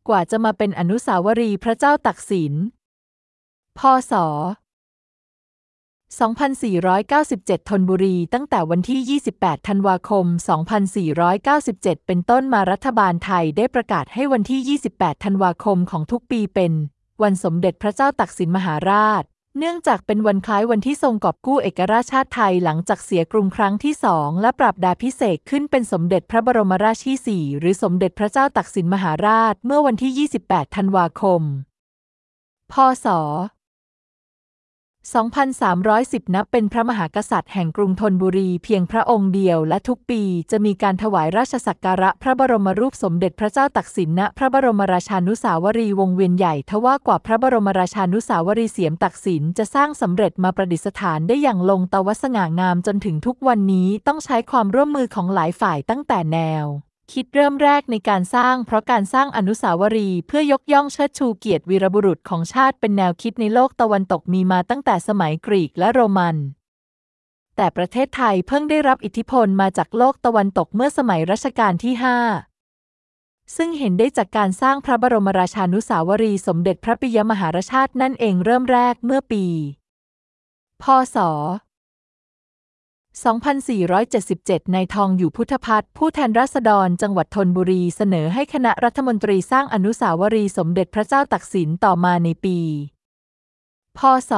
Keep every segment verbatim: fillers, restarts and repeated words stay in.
กว่าจะมาเป็นอนุสาวรีย์พระเจ้าตักสินพ.ศ. สองพันสี่ร้อยเก้าสิบเจ็ด ธนบุรีตั้งแต่วันที่ ยี่สิบแปด ธันวาคม สองพันสี่ร้อยเก้าสิบเจ็ด เป็นต้นมารัฐบาลไทยได้ประกาศให้วันที่ ยี่สิบแปด ธันวาคมของทุกปีเป็นวันสมเด็จพระเจ้าตักสินมหาราชเนื่องจากเป็นวันคล้ายวันที่ทรงกอบกู้เอกราชชาติไทยหลังจากเสียกรุงครั้งที่สองและปรับดาพิเศษกขึ้นเป็นสมเด็จพระบรมราชินีที่สี่หรือสมเด็จพระเจ้าตักสินมหาราชเมื่อวันที่ ยี่สิบแปด ธันวาคม พ.ศ. สองพันสามร้อยสิบ นับเป็นพระมหากษัตริย์แห่งกรุงธนบุรีเพียงพระองค์เดียวและทุกปีจะมีการถวายราชสักการะพระบรมรูปสมเด็จพระเจ้าตักสินณพระบรมราชานุสาวรีย์วงเวียนใหญ่ทว่ากว่าพระบรมราชานุสาวรีย์เสียมตักสินจะสร้างสำเร็จมาประดิษฐานได้อย่างลงตวสง่างามจนถึงทุกวันนี้ต้องใช้ความร่วมมือของหลายฝ่ายตั้งแต่แนวคิดเริ่มแรกในการสร้างเพราะการสร้างอนุสาวรีย์เพื่อยกย่องเชิดชูเกียรติวีรบุรุษของชาติเป็นแนวคิดในโลกตะวันตกมีมาตั้งแต่สมัยกรีกและโรมันแต่ประเทศไทยเพิ่งได้รับอิทธิพลมาจากโลกตะวันตกเมื่อสมัยรัชกาลที่ห้าซึ่งเห็นได้จากการสร้างพระบรมราชานุสาวรีย์สมเด็จพระปิยมหาราชาตินั่นเองเริ่มแรกเมื่อปี พ.ศ. สองพันสี่ร้อยเจ็ดสิบเจ็ด นายทองอยู่พุทธพัฒน์ผู้แทนราษฎรจังหวัดธนบุรีเสนอให้คณะรัฐมนตรีสร้างอนุสาวรีย์สมเด็จพระเจ้าตักสินต่อมาในปี พ.ศ.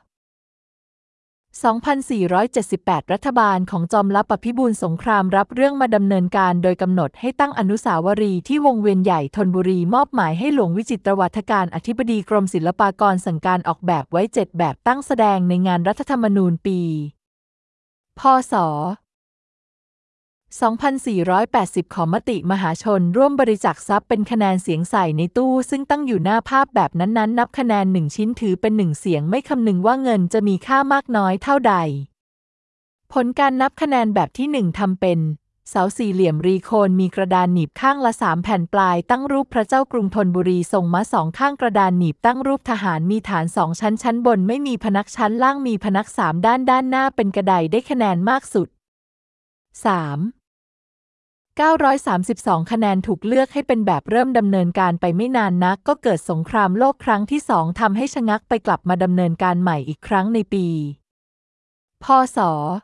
สองพันสี่ร้อยเจ็ดสิบแปด รัฐบาลของจอมลับพิบูลสงครามรับเรื่องมาดำเนินการโดยกำหนดให้ตั้งอนุสาวรีย์ที่วงเวียนใหญ่ธนบุรีมอบหมายให้หลวงวิจิตรวัฒการอธิบดีกรมศิลปากรสั่งการออกแบบไว้เจ็ดแบบตั้งแสดงในงานรัฐธรรมนูญปีพ.ศ. สองพันสี่ร้อยแปดสิบ ขอมติมหาชนร่วมบริจาคทรัพย์เป็นคะแนนเสียงใส่ในตู้ซึ่งตั้งอยู่หน้าภาพแบบนั้นๆนับคะแนนหนึ่งชิ้นถือเป็นหนึ่งเสียงไม่คำนึงว่าเงินจะมีค่ามากน้อยเท่าใดผลการนับคะแนนแบบที่หนึ่งทำเป็นเสาสี่เหลี่ยมรีโคนมีกระดานหนีบข้างละสามแผ่นปลายตั้งรูปพระเจ้ากรุงธนบุรีทรงม้าสองข้างกระดานหนีบตั้งรูปทหารมีฐานสองชั้นชั้นบนไม่มีพนักชั้นล่างมีพนักสามด้านด้านหน้าเป็นกระไดได้คะแนนมากสุด สาม เก้าร้อยสามสิบสอง คะแนนถูกเลือกให้เป็นแบบเริ่มดำเนินการไปไม่นานนักก็เกิดสงครามโลกครั้งที่สองทำให้ชะงักไปกลับมาดำเนินการใหม่อีกครั้งในปี พ.ศ.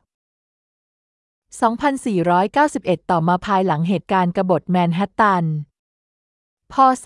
สองพันสี่ร้อยเก้าสิบเอ็ด ต่อมาภายหลังเหตุการณ์กบฏแมนฮัตตัน พ.ศ.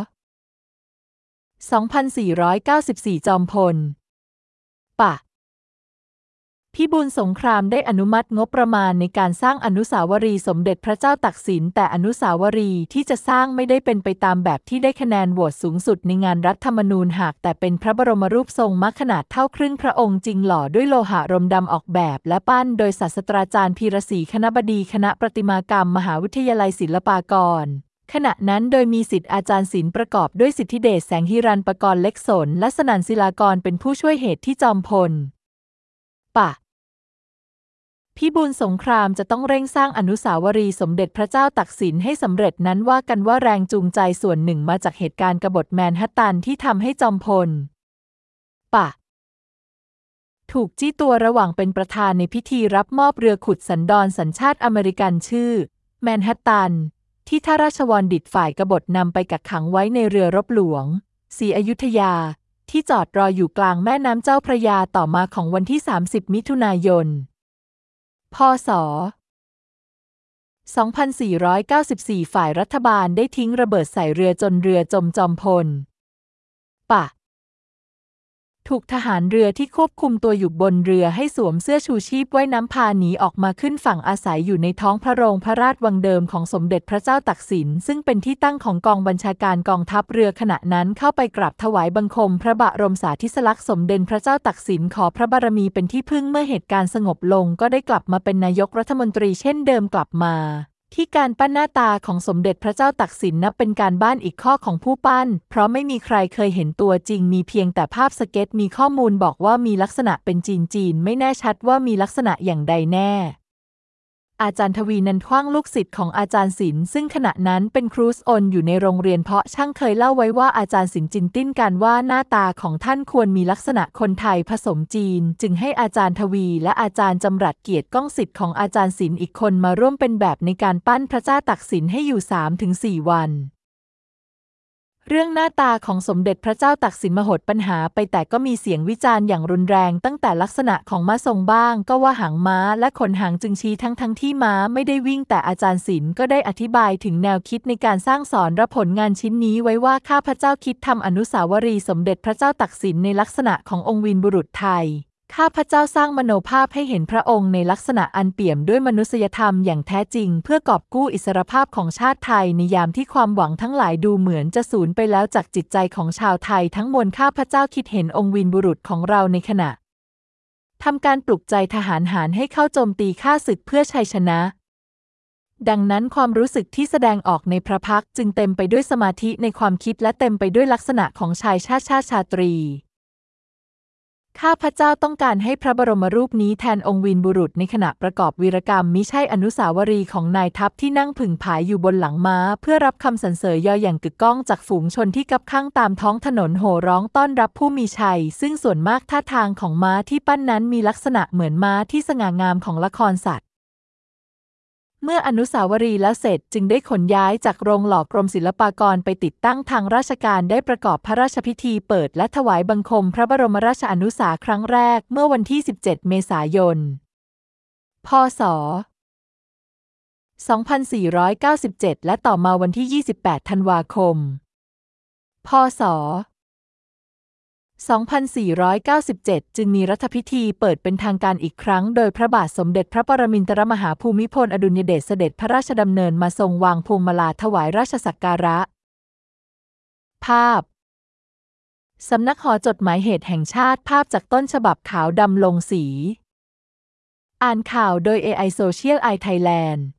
สองพันสี่ร้อยเก้าสิบสี่ จอมพล ปะพิบูลสงครามได้อนุมัติงบประมาณในการสร้างอนุสาวรีย์สมเด็จพระเจ้าตักสินแต่อนุสาวรีย์ที่จะสร้างไม่ได้เป็นไปตามแบบที่ได้คะแนนโหวตสูงสุดในงานรัฐธรรมนูญหากแต่เป็นพระบรมรูปทรงม้าขนาดเท่าครึ่งพระองค์จริงหล่อด้วยโลหะรมดำออกแบบและปั้นโดยศาสตราจารย์พีระศรีคณบดีคณะประติมากรรมมหาวิทยาลัยศิลปากรขณะนั้นโดยมีศิษย์อาจารย์ศิลป์ประกอบด้วยสิทธิเดชแสงหิรัญปกรณ์เล็กสนและสนั่นศิลากรเป็นผู้ช่วยเหตุที่จอมพล ปะพิบูลสงครามจะต้องเร่งสร้างอนุสาวรีย์สมเด็จพระเจ้าตักสินให้สำเร็จนั้นว่ากันว่าแรงจูงใจส่วนหนึ่งมาจากเหตุการณ์กบฏแมนฮัตตันที่ทำให้จอมพล ปะถูกจี้ตัวระหว่างเป็นประธานในพิธีรับมอบเรือขุดสันดอนสัญชาติอเมริกันชื่อแมนฮัตตันที่ท่าราชวรดิตฝ่ายกบฏนำไปกักขังไว้ในเรือรบหลวงศรีอยุธยาที่จอดรออยู่กลางแม่น้ำเจ้าพระยาต่อมาของวันที่สามสิบมิถุนายนพ.ศ. สองพันสี่ร้อยเก้าสิบสี่ ฝ่ายรัฐบาลได้ทิ้งระเบิดใส่เรือจนเรือจมจอมพล ปะถูกทหารเรือที่ควบคุมตัวอยู่บนเรือให้สวมเสื้อชูชีพว่ายน้ำพาหนีออกมาขึ้นฝั่งอาศัยอยู่ในท้องพระโรงพระราชวังเดิมของสมเด็จพระเจ้าตักสินซึ่งเป็นที่ตั้งของกองบัญชาการกองทัพเรือขณะนั้นเข้าไปกราบถวายบังคมพระบรมสาธิสลักษณ์สมเด็จพระเจ้าตักสินขอพระบารมีเป็นที่พึ่งเมื่อเหตุการณ์สงบลงก็ได้กลับมาเป็นนายกรัฐมนตรีเช่นเดิมกลับมาที่การปั้นหน้าตาของสมเด็จพระเจ้าตักสินนับเป็นการบ้านอีกข้อของผู้ปั้นเพราะไม่มีใครเคยเห็นตัวจริงมีเพียงแต่ภาพสเก็ตมีข้อมูลบอกว่ามีลักษณะเป็นจีนจีนไม่แน่ชัดว่ามีลักษณะอย่างใดแน่อาจารย์ทวีนันท์ขว้างลูกศิษย์ของอาจารย์ศิลป์ซึ่งขณะนั้นเป็นครูสอนอยู่ในโรงเรียนเพาะช่างเคยเล่าไว้ว่าอาจารย์ศิลป์จินติ้นกันว่าหน้าตาของท่านควรมีลักษณะคนไทยผสมจีนจึงให้อาจารย์ทวีและอาจารย์จำรัดเกียรติก้องศิษย์ของอาจารย์ศิลป์อีกคนมาร่วมเป็นแบบในการปั้นพระเจ้าตักสินให้อยู่ สามถึงสี่ วันเรื่องหน้าตาของสมเด็จพระเจ้าตากสินมหดปัญหาไปแต่ก็มีเสียงวิจารณ์อย่างรุนแรงตั้งแต่ลักษณะของม้าทรงบ้างก็ว่าหางม้าและขนหางจึงชี้ทั้งทั้งที่ม้าไม่ได้วิ่งแต่อาจารย์ศิลป์ก็ได้อธิบายถึงแนวคิดในการสร้างสอนและผลงานชิ้นนี้ไว้ว่าข้าพเจ้าคิดทำอนุสาวรีย์สมเด็จพระเจ้าตากสินในลักษณะขององค์วีรบุรุษไทยข้าพเจ้าสร้างมโนภาพให้เห็นพระองค์ในลักษณะอันเปี่ยมด้วยมนุษยธรรมอย่างแท้จริงเพื่อกอบกู้อิสรภาพของชาติไทยในยามที่ความหวังทั้งหลายดูเหมือนจะสูญไปแล้วจากจิตใจของชาวไทยทั้งมวลข้าพเจ้าคิดเห็นองค์วีรบุรุษของเราในขณะทำการปลุกใจทหารหารให้เข้าโจมตีข้าศึกเพื่อชัยชนะดังนั้นความรู้สึกที่แสดงออกในพระพักตร์จึงเต็มไปด้วยสมาธิในความคิดและเต็มไปด้วยลักษณะของชายชาติชาติชาตรีข้าพเจ้าต้องการให้พระบรมรูปนี้แทนองค์วีรบุรุษในขณะประกอบวีรกรรมมิใช่อนุสาวรีย์ของนายทัพที่นั่งผึ่งผายอยู่บนหลังม้าเพื่อรับคำสรรเสริญยออย่างกึกก้องจากฝูงชนที่กักขั่งตามท้องถนนโห่ร้องต้อนรับผู้มีชัยซึ่งส่วนมากท่าทางของม้าที่ปั้นนั้นมีลักษณะเหมือนม้าที่สง่างามของละครสัตว์เมื่ออนุสาวรีย์แล้วเสร็จจึงได้ขนย้ายจากโรงหล่อกรมศิลปากรไปติดตั้งทางราชการได้ประกอบพระราชพิธีเปิดและถวายบังคมพระบรมราชานุสาครั้งแรกเมื่อวันที่สิบเจ็ดเมษายนพ.ศ. สองพันสี่ร้อยเก้าสิบเจ็ดและต่อมาวันที่ยี่สิบแปดธันวาคมพ.ศ. สองพันสี่ร้อยเก้าสิบเจ็ด จึงมีรัฐพิธีเปิดเป็นทางการอีกครั้งโดยพระบาทสมเด็จพระปรมินทรมหาภูมิพลอดุลยเดชเสด็จพระราชดำเนินมาทรงวางพวงมาลาถวายราชสักการะภาพสำนักหอจดหมายเหตุแห่งชาติภาพจากต้นฉบับขาวดำลงสีอ่านข่าวโดย เอ ไอ Social Eye Thailand